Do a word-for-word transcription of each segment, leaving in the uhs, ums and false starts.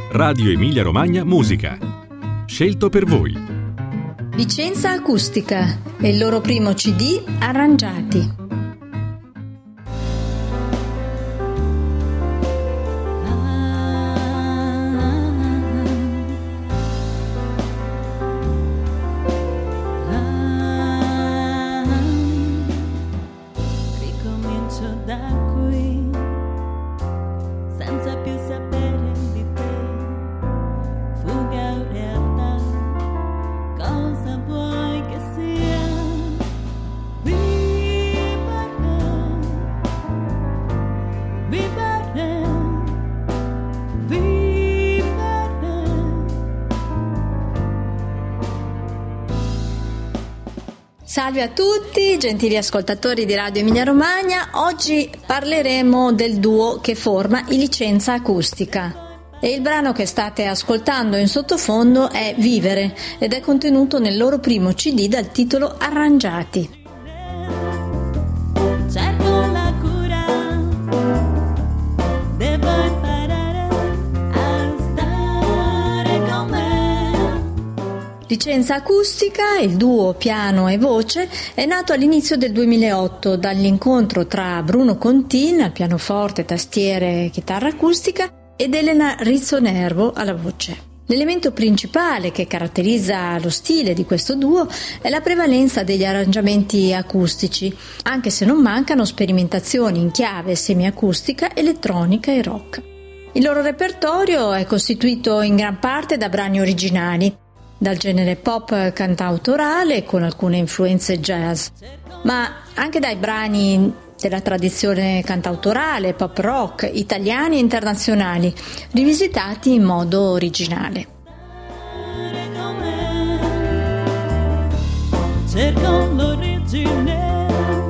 Radio Emilia Romagna Musica. Scelto per voi. Licenza Acustica e il loro primo C D Arrangiati. Salve a tutti, gentili ascoltatori di Radio Emilia Romagna. Oggi parleremo del duo che forma i Licenza Acustica. E il brano che state ascoltando in sottofondo è Vivere ed è contenuto nel loro primo C D dal titolo Arrangiati. Licenza Acustica, il duo piano e voce, è nato all'inizio del duemilaotto dall'incontro tra Bruno Contin al pianoforte, tastiere e chitarra acustica ed Elena Rizzonervo alla voce. L'elemento principale che caratterizza lo stile di questo duo è la prevalenza degli arrangiamenti acustici, anche se non mancano sperimentazioni in chiave semiacustica, elettronica e rock. Il loro repertorio è costituito in gran parte da brani originali, dal genere pop cantautorale con alcune influenze jazz, ma anche dai brani della tradizione cantautorale, pop rock, italiani e internazionali, rivisitati in modo originale. Cerco l'origine,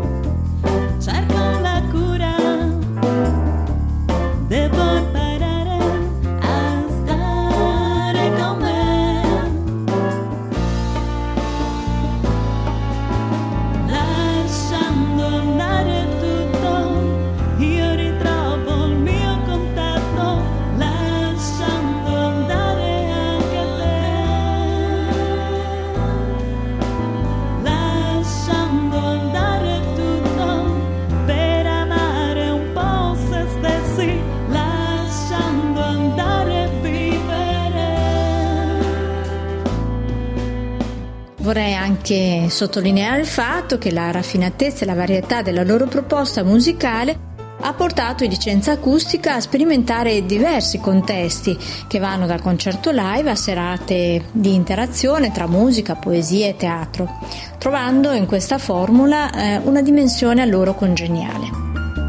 cerco la cura, devo imparare a stare con me. Vorrei anche sottolineare il fatto che la raffinatezza e la varietà della loro proposta musicale ha portato i Licenza Acustica a sperimentare diversi contesti che vanno dal concerto live a serate di interazione tra musica, poesia e teatro, trovando in questa formula eh, una dimensione a loro congeniale.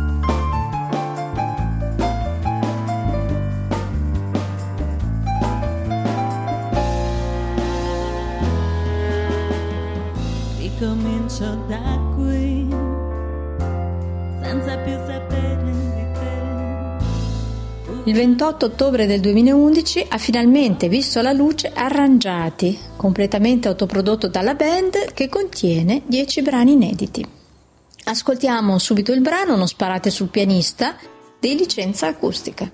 Comincio da qui, senza più sapere di te. Il ventotto ottobre del duemilaundici ha finalmente visto la luce Arrangiati, completamente autoprodotto dalla band, che contiene dieci brani inediti. Ascoltiamo subito il brano Non sparate sul pianista dei Licenza Acustica.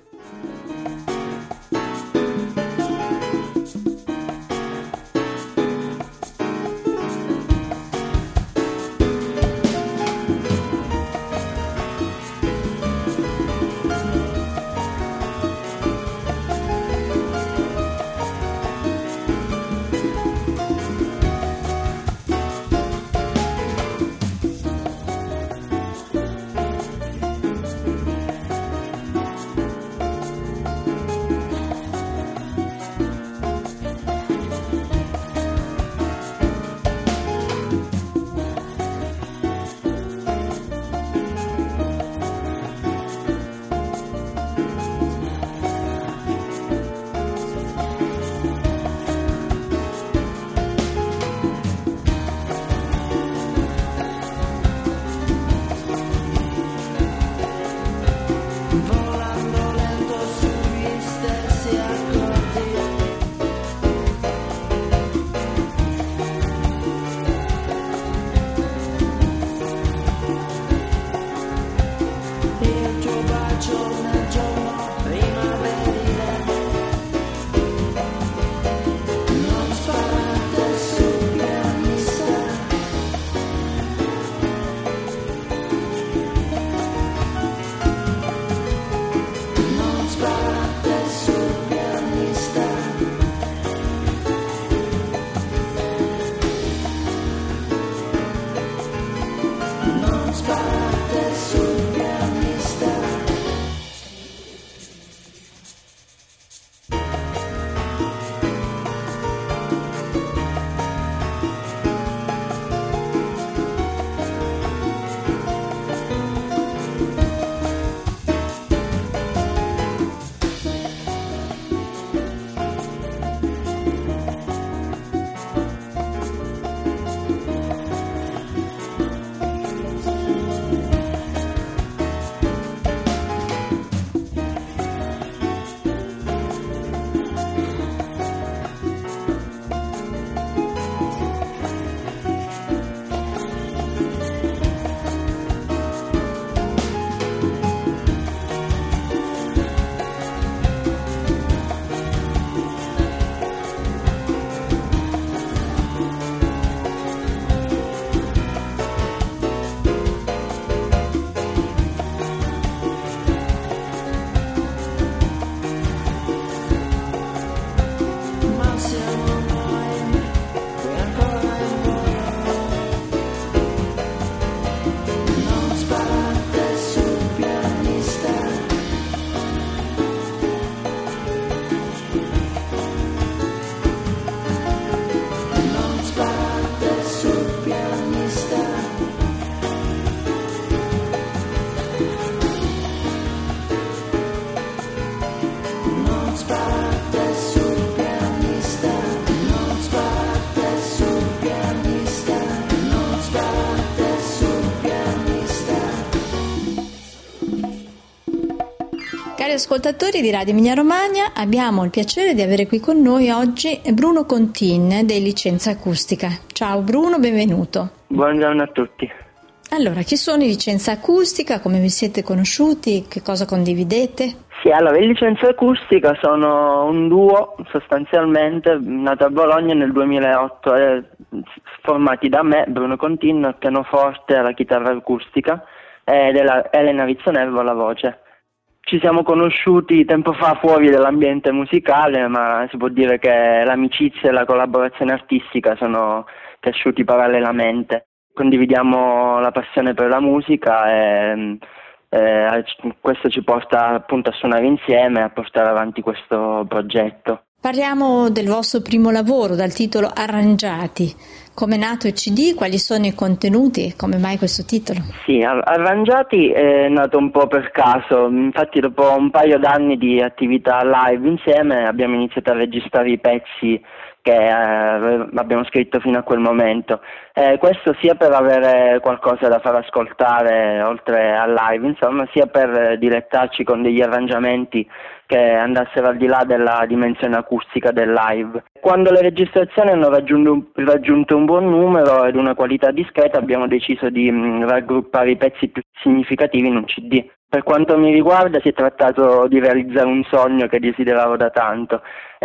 Cari ascoltatori di Radio Emilia Romagna, abbiamo il piacere di avere qui con noi oggi Bruno Contin dei Licenza Acustica. Ciao Bruno, benvenuto. Buongiorno a tutti. Allora, chi sono i Licenza Acustica? Come vi siete conosciuti? Che cosa condividete? Sì, allora, i Licenza Acustica sono un duo sostanzialmente nato a Bologna nel duemilaotto, eh, formati da me, Bruno Contin, al pianoforte e alla chitarra acustica, e della Elena Rizzonervo alla voce. Ci siamo conosciuti tempo fa fuori dall'ambiente musicale, ma si può dire che l'amicizia e la collaborazione artistica sono cresciuti parallelamente. Condividiamo la passione per la musica e eh, questo ci porta appunto a suonare insieme e a portare avanti questo progetto. Parliamo del vostro primo lavoro dal titolo Arrangiati. Come è nato il C D? Quali sono i contenuti e come mai questo titolo? Sì, Arrangiati è nato un po' per caso, infatti dopo un paio d'anni di attività live insieme abbiamo iniziato a registrare i pezzi che eh, abbiamo scritto fino a quel momento. Eh, questo sia per avere qualcosa da far ascoltare oltre al live, insomma, sia per dilettarci con degli arrangiamenti che andassero al di là della dimensione acustica del live. Quando le registrazioni hanno raggiunto, raggiunto un buon numero ed una qualità discreta, abbiamo deciso di mh, raggruppare i pezzi più significativi in un C D. Per quanto mi riguarda si è trattato di realizzare un sogno che desideravo da tanto.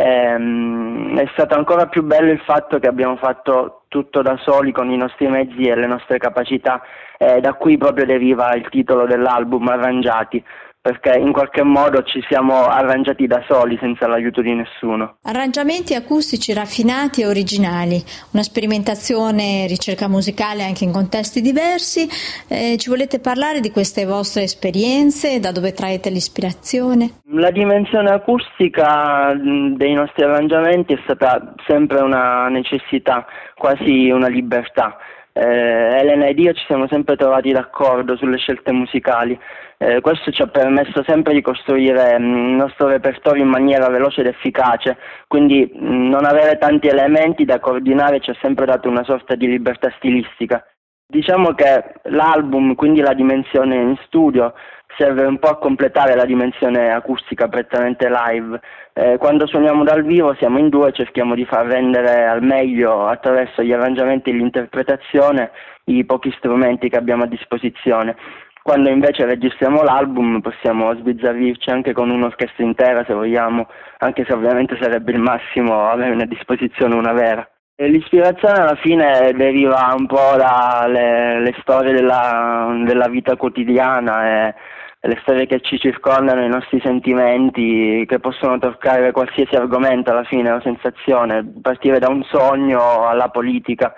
Ehm, è stato ancora più bello il fatto che abbiamo fatto tutto da soli con i nostri mezzi e le nostre capacità, e da qui proprio deriva il titolo dell'album, Arrangiati, perché in qualche modo ci siamo arrangiati da soli senza l'aiuto di nessuno. Arrangiamenti acustici raffinati e originali, una sperimentazione, ricerca musicale anche in contesti diversi. Eh, ci volete parlare di queste vostre esperienze, da dove traete l'ispirazione? La dimensione acustica dei nostri arrangiamenti è stata sempre una necessità, quasi una libertà. Eh, Elena ed io ci siamo sempre trovati d'accordo sulle scelte musicali. Eh, questo ci ha permesso sempre di costruire mh, il nostro repertorio in maniera veloce ed efficace, quindi mh, non avere tanti elementi da coordinare ci ha sempre dato una sorta di libertà stilistica. Diciamo che l'album, quindi la dimensione in studio, serve un po' a completare la dimensione acustica prettamente live. Eh, quando suoniamo dal vivo siamo in due e cerchiamo di far rendere al meglio, attraverso gli arrangiamenti e l'interpretazione, i pochi strumenti che abbiamo a disposizione. Quando invece registriamo l'album possiamo sbizzarrirci anche con un'orchestra intera se vogliamo, anche se ovviamente sarebbe il massimo avere a disposizione una vera. E l'ispirazione alla fine deriva un po' dalle le storie della, della vita quotidiana e le storie che ci circondano, i nostri sentimenti, che possono toccare qualsiasi argomento alla fine, la sensazione, partire da un sogno alla politica.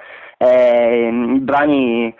E i brani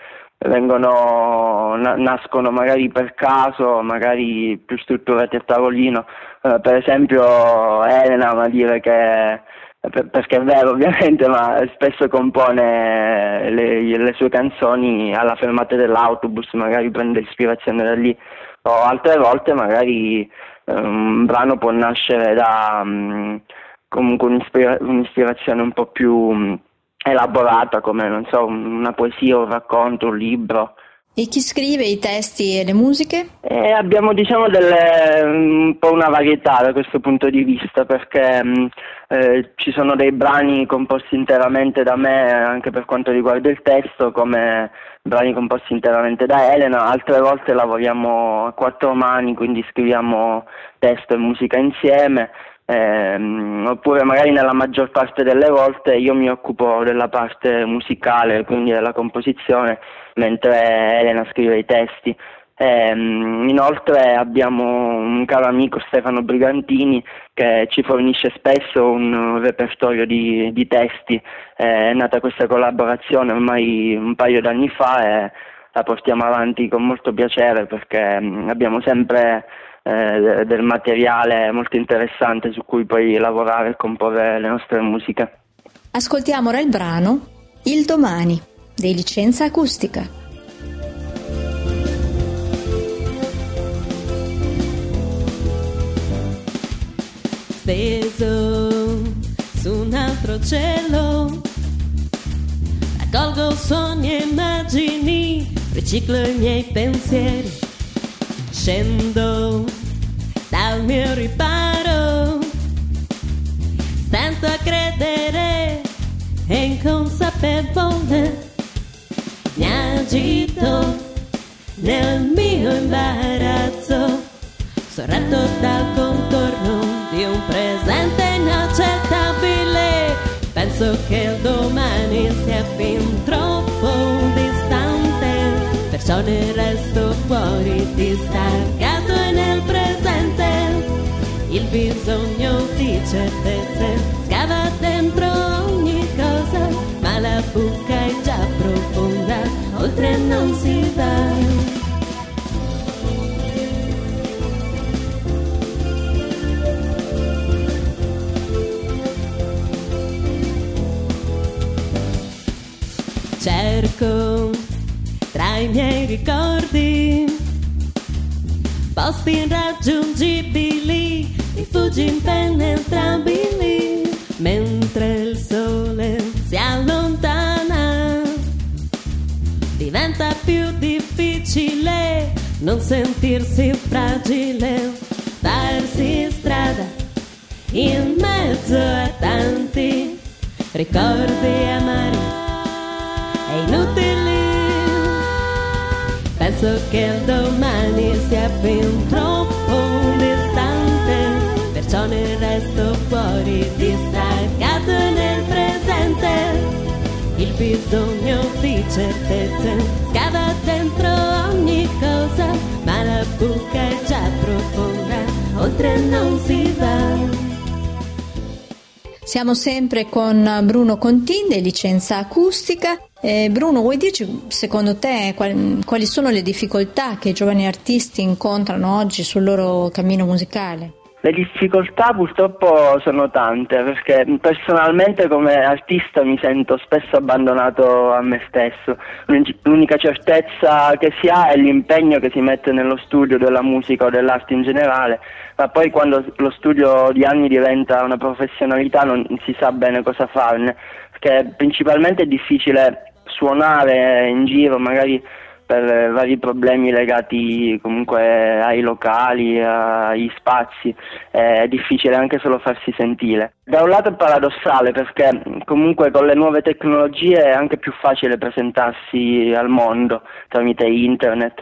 vengono na- nascono magari per caso, magari più strutturati a tavolino. Uh, per esempio Elena ama dire che, per- perché è vero ovviamente, ma spesso compone le, le sue canzoni alla fermata dell'autobus, magari prende ispirazione da lì, o altre volte magari um, un brano può nascere da um, comunque un'ispira- un'ispirazione un po' più um, elaborata, come non so, una poesia, un racconto, un libro. E chi scrive i testi e le musiche? Eh, abbiamo diciamo delle, un po' una varietà da questo punto di vista, perché mh, eh, ci sono dei brani composti interamente da me anche per quanto riguarda il testo, come brani composti interamente da Elena. Altre volte lavoriamo a quattro mani, quindi scriviamo testo e musica insieme. Eh, oppure magari nella maggior parte delle volte io mi occupo della parte musicale, quindi della composizione, mentre Elena scrive i testi. Eh, inoltre abbiamo un caro amico, Stefano Brigantini, che ci fornisce spesso un repertorio di, di testi. Eh, è nata questa collaborazione ormai un paio d'anni fa e la portiamo avanti con molto piacere, perché abbiamo sempre Eh, del materiale molto interessante su cui poi lavorare e comporre le nostre musiche. Ascoltiamo ora il brano Il domani dei Licenza Acustica. Steso su un altro cielo, raccolgo sogni e immagini, riciclo i miei pensieri. Scendo da al mio riparo. Stento a credere e inconsapevole mi agito nel mio imbarazzo, sorretto dal contorno di un presente inaccettabile. Penso che il domani sia fin troppo distante, perciò ne resto fuori, distaccato e nel presente. Il bisogno di certezze scava dentro ogni cosa, ma la buca è già profonda, oltre non si va. Cerco tra i miei ricordi posti irraggiungibili, rifugi impenetrabili, mentre il sole si allontana diventa più difficile non sentirsi fragile, farsi strada in mezzo a tanti ricordi amari e inutili. Penso che il domani sia fin troppo distante, perciò ne resto fuori, distaccato nel presente. Il bisogno di certezze scava dentro ogni cosa, ma la buca è già profonda, oltre non si va. Siamo sempre con Bruno Contin di Licenza Acustica. Eh, Bruno, vuoi dirci secondo te quali, quali sono le difficoltà che i giovani artisti incontrano oggi sul loro cammino musicale? Le difficoltà purtroppo sono tante, perché personalmente come artista mi sento spesso abbandonato a me stesso. L'unica certezza che si ha è l'impegno che si mette nello studio della musica o dell'arte in generale, ma poi quando lo studio di anni diventa una professionalità non si sa bene cosa farne, perché principalmente è difficile suonare in giro, magari per vari problemi legati comunque ai locali, agli spazi, è difficile anche solo farsi sentire. Da un lato è paradossale, perché comunque con le nuove tecnologie è anche più facile presentarsi al mondo tramite internet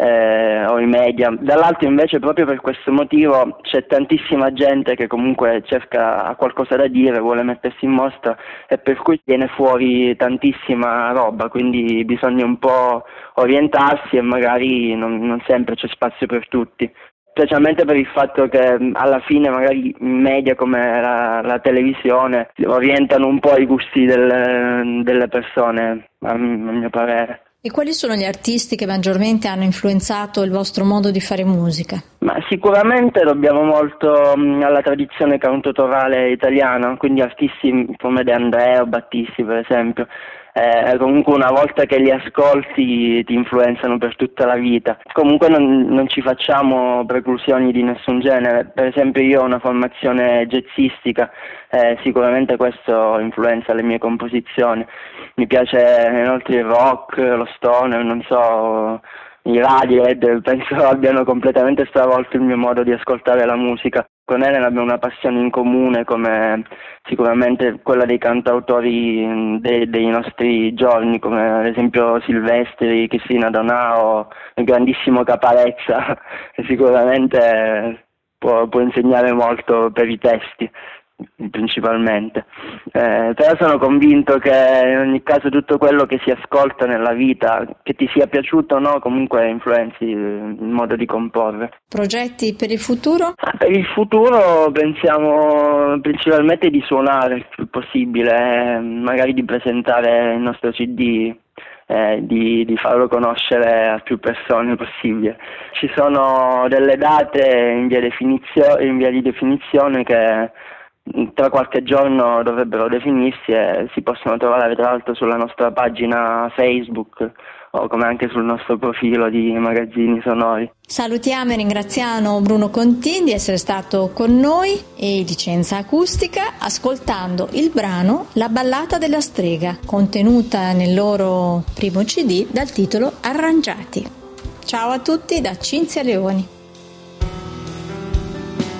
eh, o i media. Dall'altro invece proprio per questo motivo c'è tantissima gente che comunque cerca qualcosa da dire, vuole mettersi in mostra, e per cui viene fuori tantissima roba, quindi bisogna un po' orientarsi e magari non, non sempre c'è spazio per tutti, specialmente per il fatto che alla fine magari i media come la, la televisione orientano un po' i gusti del, delle persone, a, a mio parere. E quali sono gli artisti che maggiormente hanno influenzato il vostro modo di fare musica? Ma sicuramente dobbiamo molto mh, alla tradizione cantautorale italiana, quindi artisti come De André o Battisti per esempio. Eh, comunque una volta che li ascolti ti influenzano per tutta la vita. Comunque non, non ci facciamo preclusioni di nessun genere. Per esempio io ho una formazione jazzistica, eh, sicuramente questo influenza le mie composizioni. Mi piace inoltre il rock, lo stoner, non so, i Radiohead, penso abbiano completamente stravolto il mio modo di ascoltare la musica. Con Ellen abbiamo una passione in comune, come sicuramente quella dei cantautori dei, dei nostri giorni, come ad esempio Silvestri, Cristina Donà, il grandissimo Caparezza, che sicuramente può, può insegnare molto per i testi principalmente. Eh, però sono convinto che in ogni caso tutto quello che si ascolta nella vita, che ti sia piaciuto o no, comunque influenzi il modo di comporre. Progetti per il futuro? Ah, per il futuro pensiamo principalmente di suonare il più possibile, eh, magari di presentare il nostro C D, eh, di, di farlo conoscere a più persone possibile. Ci sono delle date in via, definizio- in via di definizione che tra qualche giorno dovrebbero definirsi e si possono trovare tra l'altro sulla nostra pagina Facebook o come anche sul nostro profilo di Magazzini Sonori. Salutiamo e ringraziamo Bruno Contin di essere stato con noi e Licenza Acustica ascoltando il brano La ballata della strega, contenuta nel loro primo C D dal titolo Arrangiati. Ciao a tutti da Cinzia Leoni.